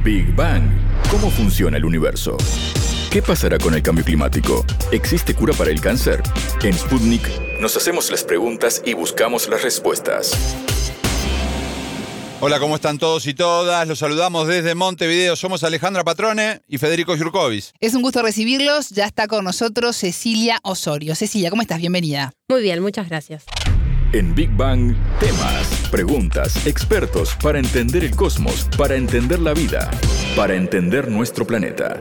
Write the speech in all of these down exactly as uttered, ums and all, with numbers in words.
Big Bang. ¿Cómo funciona el universo? ¿Qué pasará con el cambio climático? ¿Existe cura para el cáncer? En Sputnik nos hacemos las preguntas y buscamos las respuestas. Hola, ¿cómo están todos y todas? Los saludamos desde Montevideo. Somos Alejandra Patrone y Federico Jurkovic. Es un gusto recibirlos. Ya está con nosotros Cecilia Osorio. Cecilia, ¿cómo estás? Bienvenida. Muy bien, muchas gracias. En Big Bang, temas, preguntas, expertos para entender el cosmos, para entender la vida, para entender nuestro planeta.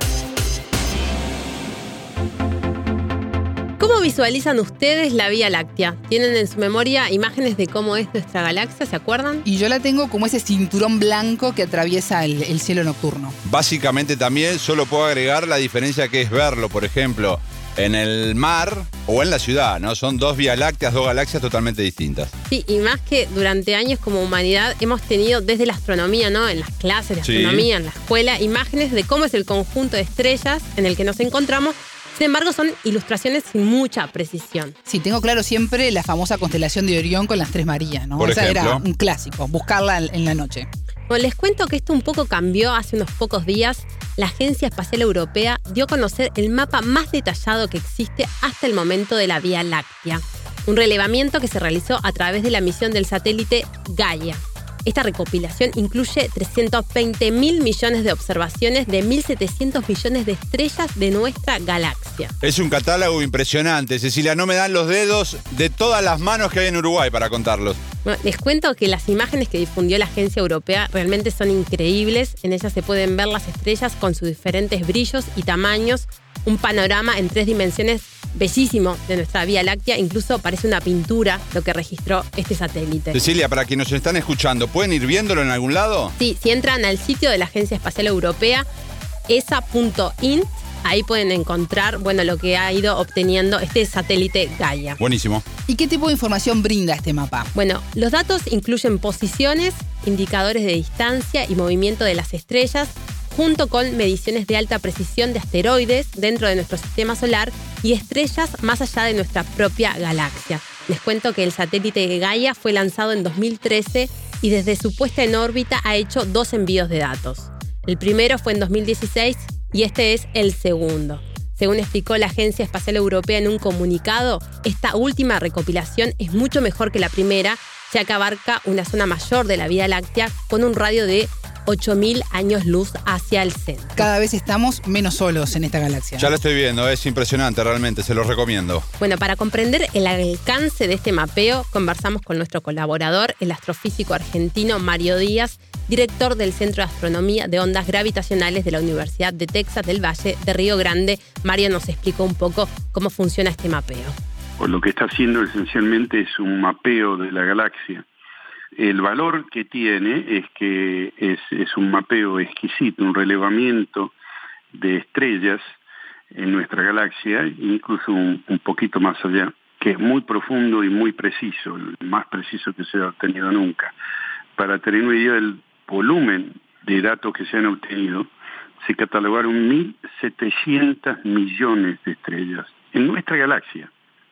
¿Cómo visualizan ustedes la Vía Láctea? ¿Tienen en su memoria imágenes de cómo es nuestra galaxia? ¿Se acuerdan? Y yo la tengo como ese cinturón blanco que atraviesa el, el cielo nocturno. Básicamente también solo puedo agregar la diferencia que es verlo, por ejemplo, en el mar o en la ciudad, ¿no? Son dos Vías Lácteas, dos galaxias totalmente distintas. Sí, y más que durante años como humanidad hemos tenido desde la astronomía, ¿no? En las clases de Sí. astronomía, en la escuela, imágenes de cómo es el conjunto de estrellas en el que nos encontramos. Sin embargo, son ilustraciones sin mucha precisión. Sí, tengo claro siempre la famosa constelación de Orión con las Tres Marías, ¿no? Por Esa ejemplo. era un clásico, buscarla en, en la noche. Bueno, les cuento que esto un poco cambió hace unos pocos días. La Agencia Espacial Europea dio a conocer el mapa más detallado que existe hasta el momento de la Vía Láctea. Un relevamiento que se realizó a través de la misión del satélite Gaia. Esta recopilación incluye trescientos veinte mil millones de observaciones de mil setecientos millones de estrellas de nuestra galaxia. Es un catálogo impresionante, Cecilia. No me dan los dedos de todas las manos que hay en Uruguay para contarlos. Bueno, les cuento que las imágenes que difundió la Agencia Europea realmente son increíbles. En ellas se pueden ver las estrellas con sus diferentes brillos y tamaños. Un panorama en tres dimensiones bellísimo de nuestra Vía Láctea. Incluso parece una pintura lo que registró este satélite. Cecilia, para quienes nos están escuchando, ¿pueden ir viéndolo en algún lado? Sí, si entran al sitio de la Agencia Espacial Europea, e s a punto int, ahí pueden encontrar, bueno, lo que ha ido obteniendo este satélite Gaia. Buenísimo. ¿Y qué tipo de información brinda este mapa? Bueno, los datos incluyen posiciones, indicadores de distancia y movimiento de las estrellas, junto con mediciones de alta precisión de asteroides dentro de nuestro sistema solar y estrellas más allá de nuestra propia galaxia. Les cuento que el satélite Gaia fue lanzado en dos mil trece y desde su puesta en órbita ha hecho dos envíos de datos. El primero fue en dos mil dieciséis y este es el segundo. Según explicó la Agencia Espacial Europea en un comunicado, esta última recopilación es mucho mejor que la primera, ya que abarca una zona mayor de la Vía Láctea con un radio de ocho mil años luz hacia el centro. Cada vez estamos menos solos en esta galaxia. Ya lo estoy viendo, es impresionante realmente, se los recomiendo. Bueno, para comprender el alcance de este mapeo, conversamos con nuestro colaborador, el astrofísico argentino Mario Díaz, director del Centro de Astronomía de Ondas Gravitacionales de la Universidad de Texas del Valle de Río Grande. Mario nos explicó un poco cómo funciona este mapeo. Pues lo que está haciendo esencialmente es un mapeo de la galaxia. El valor que tiene es que es, es un mapeo exquisito, un relevamiento de estrellas en nuestra galaxia, incluso un, un poquito más allá, que es muy profundo y muy preciso, el más preciso que se ha obtenido nunca. Para tener una idea del volumen de datos que se han obtenido, se catalogaron mil setecientos millones de estrellas en nuestra galaxia.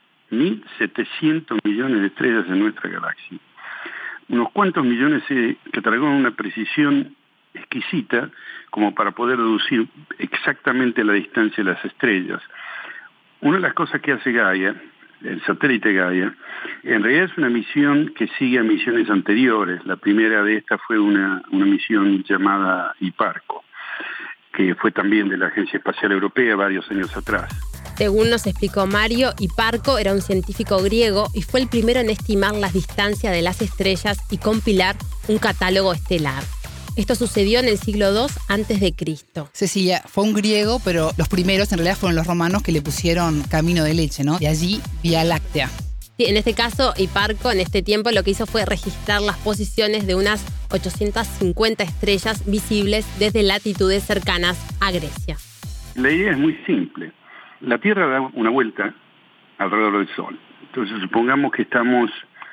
mil setecientos millones de estrellas en nuestra galaxia. Unos cuantos millones se catalogaron una precisión exquisita como para poder deducir exactamente la distancia de las estrellas. Una de las cosas que hace Gaia, el satélite Gaia, en realidad es una misión que sigue a misiones anteriores. La primera de estas fue una, una misión llamada Hiparco, que fue también de la Agencia Espacial Europea varios años atrás. Según nos explicó Mario, Hiparco era un científico griego y fue el primero en estimar las distancias de las estrellas y compilar un catálogo estelar. Esto sucedió en el siglo segundo antes de Cristo. Cecilia, fue un griego, pero los primeros en realidad fueron los romanos que le pusieron camino de leche, ¿no? De allí Vía Láctea. Sí, en este caso, Hiparco en este tiempo lo que hizo fue registrar las posiciones de unas ochocientas cincuenta estrellas visibles desde latitudes cercanas a Grecia. La idea es muy simple. La Tierra da una vuelta alrededor del Sol. Entonces, supongamos que estamos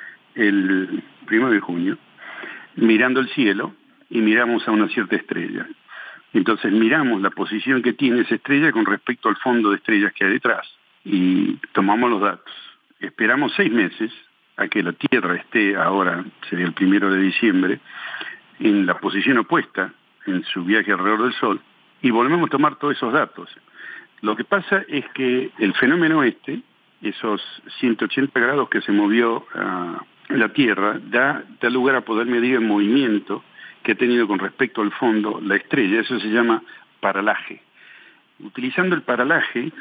el primero de junio mirando el cielo y miramos a una cierta estrella. Entonces, miramos la posición que tiene esa estrella con respecto al fondo de estrellas que hay detrás y tomamos los datos. Esperamos seis meses a que la Tierra esté, ahora sería el primero de diciembre, en la posición opuesta en su viaje alrededor del Sol, y volvemos a tomar todos esos datos. Lo que pasa es que el fenómeno este, esos ciento ochenta grados que se movió a la Tierra, da, da lugar a poder medir el movimiento que ha tenido con respecto al fondo la estrella. Eso se llama paralaje. Utilizando el paralaje,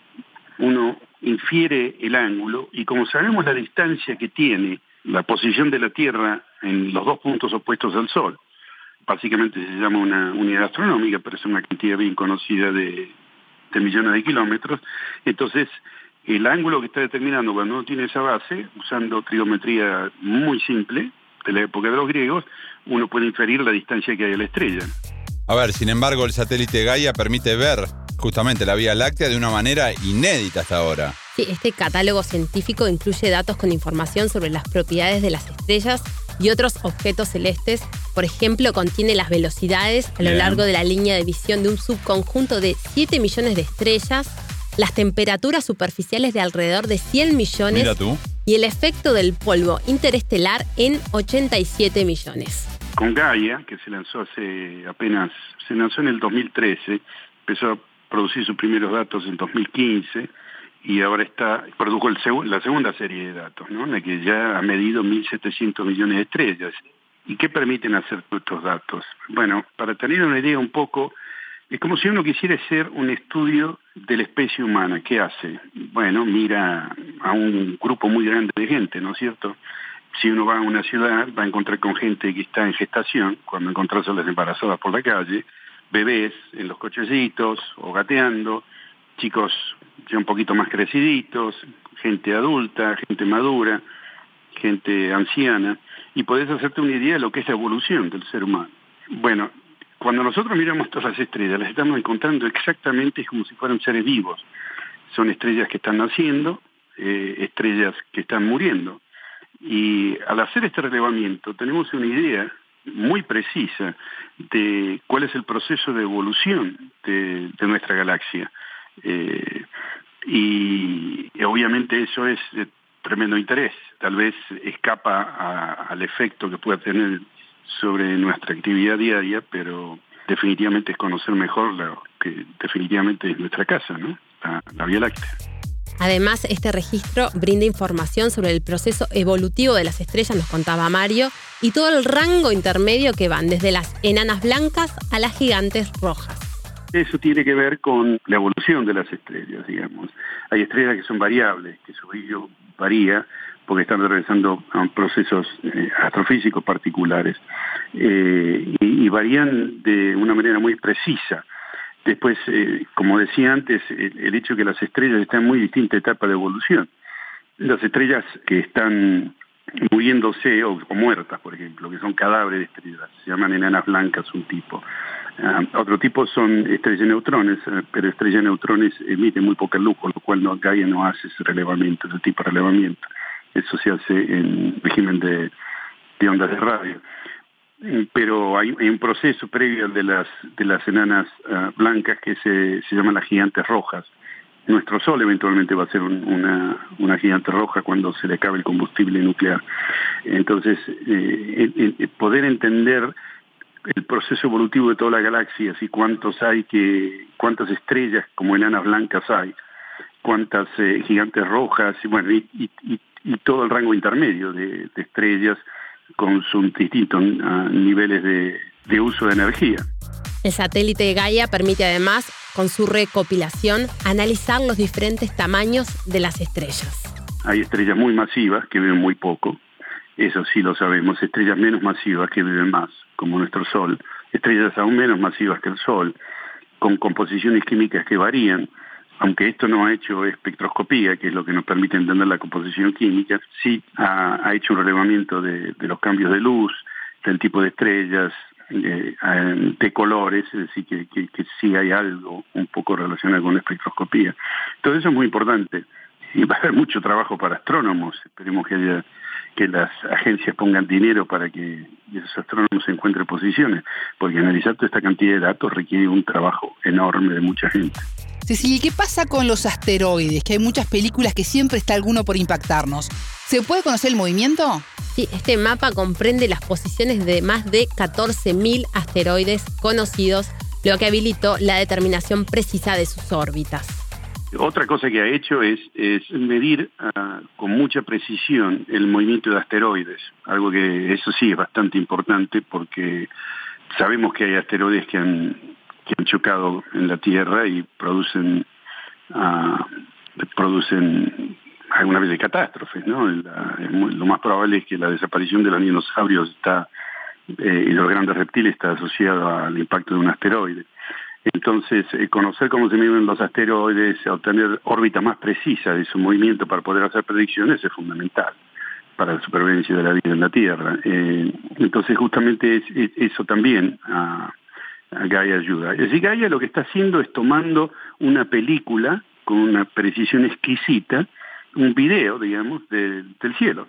uno infiere el ángulo, y como sabemos la distancia que tiene la posición de la Tierra en los dos puntos opuestos al Sol, básicamente se llama una unidad astronómica, pero es una cantidad bien conocida de, de millones de kilómetros. Entonces, el ángulo que está determinando cuando uno tiene esa base, usando trigonometría muy simple de la época de los griegos, uno puede inferir la distancia que hay a la estrella. A ver, sin embargo, el satélite Gaia permite ver justamente la Vía Láctea de una manera inédita hasta ahora. Sí, este catálogo científico incluye datos con información sobre las propiedades de las estrellas y otros objetos celestes. Por ejemplo, contiene las velocidades a lo Bien. largo de la línea de visión de un subconjunto de siete millones de estrellas, las temperaturas superficiales de alrededor de cien millones Mira tú. y el efecto del polvo interestelar en ochenta y siete millones. Con Gaia, que se lanzó hace apenas, se lanzó en el dos mil trece, empezó a producir sus primeros datos en dos mil quince, y ahora está produjo el seg- la segunda serie de datos, ¿no? En la que ya ha medido mil setecientos millones de estrellas. ¿Y qué permiten hacer todos estos datos? Bueno, para tener una idea un poco, es como si uno quisiera hacer un estudio de la especie humana. ¿Qué hace? Bueno, mira a un grupo muy grande de gente, ¿no es cierto? Si uno va a una ciudad, va a encontrar con gente que está en gestación, cuando encontrás a las embarazadas por la calle, bebés en los cochecitos o gateando, chicos ya un poquito más creciditos, gente adulta, gente madura, gente anciana, y podés hacerte una idea de lo que es la evolución del ser humano. Bueno, cuando nosotros miramos todas las estrellas, las estamos encontrando exactamente como si fueran seres vivos. Son estrellas que están naciendo, eh, estrellas que están muriendo. Y al hacer este relevamiento tenemos una idea muy precisa de cuál es el proceso de evolución de, de nuestra galaxia. Eh, y, y obviamente eso es de tremendo interés. Tal vez escapa a, al efecto que pueda tener sobre nuestra actividad diaria, pero definitivamente es conocer mejor lo que definitivamente es nuestra casa, ¿no? La, la Vía Láctea. Además, este registro brinda información sobre el proceso evolutivo de las estrellas, nos contaba Mario, y todo el rango intermedio que van desde las enanas blancas a las gigantes rojas. Eso tiene que ver con la evolución de las estrellas, digamos. Hay estrellas que son variables, que su brillo varía porque están atravesando procesos eh, astrofísicos particulares eh, y, y varían de una manera muy precisa. Después, eh, como decía antes, el, el hecho de que las estrellas están en muy distinta etapa de evolución. Las estrellas que están muriéndose o, o muertas, por ejemplo, que son cadáveres de estrellas, se llaman enanas blancas un tipo. Uh, otro tipo son estrellas de neutrones, uh, pero estrellas de neutrones emiten muy poca luz, con lo cual no, Gaia no hace ese relevamiento, ese tipo de relevamiento. Eso se hace en régimen de, de ondas de radio. Pero hay, hay un proceso previo de las de las enanas uh, blancas que se, se llaman las gigantes rojas. Nuestro Sol eventualmente va a ser un, una, una gigante roja cuando se le acabe el combustible nuclear. Entonces, eh, el, el poder entender el proceso evolutivo de todas las galaxias y cuántos hay que, cuántas estrellas como enanas blancas hay, cuántas eh, gigantes rojas, y bueno, y, y, y, y todo el rango intermedio de, de estrellas con sus distintos uh, niveles de, de uso de energía. El satélite Gaia permite además, con su recopilación, analizar los diferentes tamaños de las estrellas. Hay estrellas muy masivas que viven muy poco, eso sí lo sabemos, estrellas menos masivas que viven más, como nuestro Sol, estrellas aún menos masivas que el Sol, con composiciones químicas que varían, aunque esto no ha hecho espectroscopía, que es lo que nos permite entender la composición química, sí ha, ha hecho un relevamiento de, de los cambios de luz, del tipo de estrellas, eh, de colores, es decir, que, que, que sí hay algo un poco relacionado con la espectroscopía. Todo eso es muy importante y va a haber mucho trabajo para astrónomos. Esperemos que haya, que las agencias pongan dinero para que esos astrónomos encuentren posiciones, porque analizar toda esta cantidad de datos requiere un trabajo enorme de mucha gente. Cecilia, ¿qué pasa con los asteroides? Que hay muchas películas que siempre está alguno por impactarnos. ¿Se puede conocer el movimiento? Sí, este mapa comprende las posiciones de más de catorce mil asteroides conocidos, lo que habilitó la determinación precisa de sus órbitas. Otra cosa que ha hecho es, es medir uh, con mucha precisión el movimiento de asteroides, algo que eso sí es bastante importante porque sabemos que hay asteroides que han, que han chocado en la Tierra y producen, uh, producen alguna vez de catástrofes, ¿no? La, lo más probable es que la desaparición de los dinosaurios está, eh, y los grandes reptiles está asociada al impacto de un asteroide. Entonces, eh, conocer cómo se miden los asteroides, obtener órbita más precisa de su movimiento para poder hacer predicciones es fundamental para la supervivencia de la vida en la Tierra. Eh, entonces, justamente es, es, eso también a, a Gaia ayuda. Es decir, Gaia lo que está haciendo es tomando una película con una precisión exquisita, un video, digamos, de, del cielo,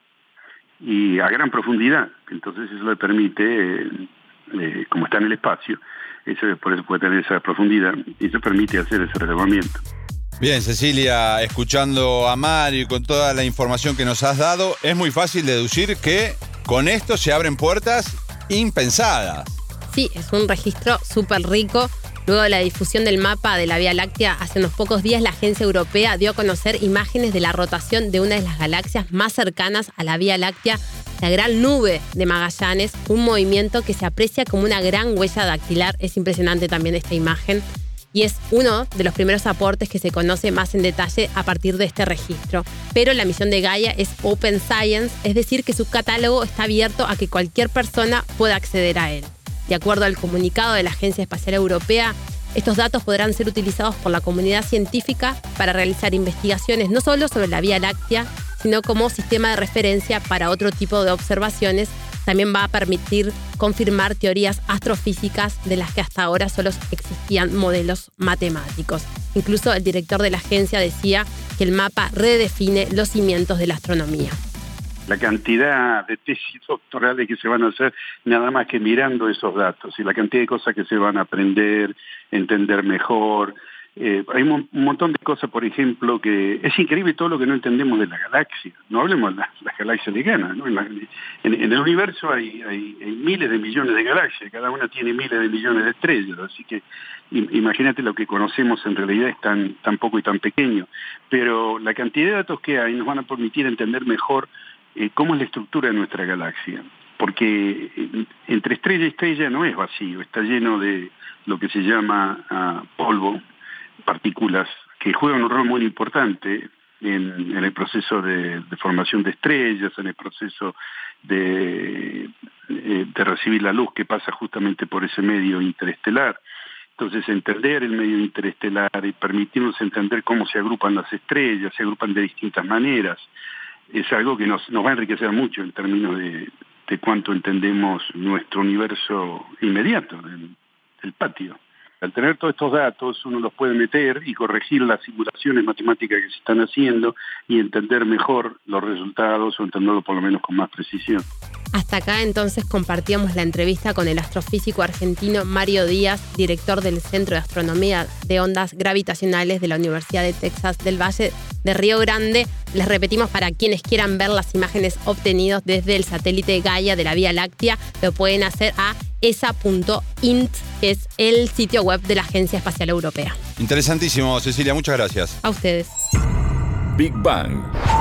y a gran profundidad. Entonces, eso le permite, eh, eh, como está en el espacio, eso por eso puede tener esa profundidad y eso permite hacer ese relevamiento. Bien, Cecilia, escuchando a Mario y con toda la información que nos has dado, es muy fácil deducir que con esto se abren puertas impensadas. Sí, es un registro súper rico. Luego de la difusión del mapa de la Vía Láctea, hace unos pocos días la agencia europea dio a conocer imágenes de la rotación de una de las galaxias más cercanas a la Vía Láctea, la Gran Nube de Magallanes, un movimiento que se aprecia como una gran huella dactilar. Es impresionante también esta imagen y es uno de los primeros aportes que se conoce más en detalle a partir de este registro. Pero la misión de Gaia es Open Science, es decir, que su catálogo está abierto a que cualquier persona pueda acceder a él. De acuerdo al comunicado de la Agencia Espacial Europea, estos datos podrán ser utilizados por la comunidad científica para realizar investigaciones no solo sobre la Vía Láctea, sino como sistema de referencia para otro tipo de observaciones. También va a permitir confirmar teorías astrofísicas de las que hasta ahora solo existían modelos matemáticos. Incluso el director de la agencia decía que el mapa redefine los cimientos de la astronomía. La cantidad de tesis doctorales que se van a hacer nada más que mirando esos datos y la cantidad de cosas que se van a aprender, entender mejor. Eh, hay un montón de cosas, por ejemplo, que es increíble todo lo que no entendemos de la galaxia. No hablemos de las la galaxias lejanas, ¿no? En, la, en, en el universo hay, hay, hay miles de millones de galaxias, cada una tiene miles de millones de estrellas, así que imagínate lo que conocemos en realidad es tan, tan poco y tan pequeño. Pero la cantidad de datos que hay nos van a permitir entender mejor eh, cómo es la estructura de nuestra galaxia. Porque eh, entre estrella y estrella no es vacío, está lleno de lo que se llama uh, polvo, partículas que juegan un rol muy importante en, en el proceso de, de formación de estrellas, en el proceso de, de recibir la luz que pasa justamente por ese medio interestelar. Entonces, entender el medio interestelar y permitirnos entender cómo se agrupan las estrellas, se agrupan de distintas maneras, es algo que nos, nos va a enriquecer mucho en términos de, de cuánto entendemos nuestro universo inmediato, del, del patio. Al tener todos estos datos, uno los puede meter y corregir las simulaciones matemáticas que se están haciendo y entender mejor los resultados o entenderlo por lo menos con más precisión. Hasta acá entonces compartíamos la entrevista con el astrofísico argentino Mario Díaz, director del Centro de Astronomía de Ondas Gravitacionales de la Universidad de Texas del Valle de Río Grande. Les repetimos para quienes quieran ver las imágenes obtenidas desde el satélite Gaia de la Vía Láctea, lo pueden hacer a e s a punto int, que es el sitio web de la Agencia Espacial Europea. Interesantísimo, Cecilia, muchas gracias. A ustedes. Big Bang.